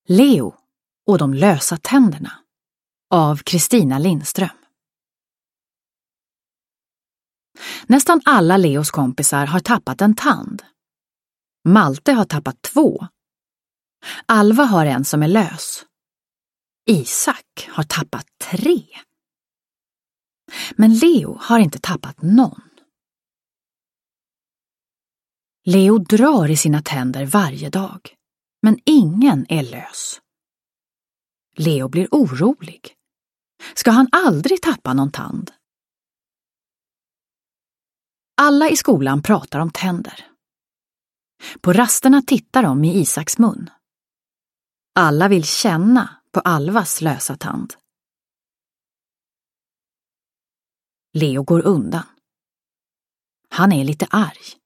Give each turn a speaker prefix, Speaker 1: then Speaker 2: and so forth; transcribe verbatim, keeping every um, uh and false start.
Speaker 1: Leo och de lösa tänderna av Kristina Lindström. Nästan alla Leos kompisar har tappat en tand. Malte har tappat två. Alva har en som är lös. Isak har tappat tre. Men Leo har inte tappat någon. Leo drar i sina tänder varje dag, men ingen är lös. Leo blir orolig. Ska han aldrig tappa någon tand? Alla i skolan pratar om tänder. På rasterna tittar de i Isaks mun. Alla vill känna på Alvas lösa tand. Leo går undan. Han är lite arg.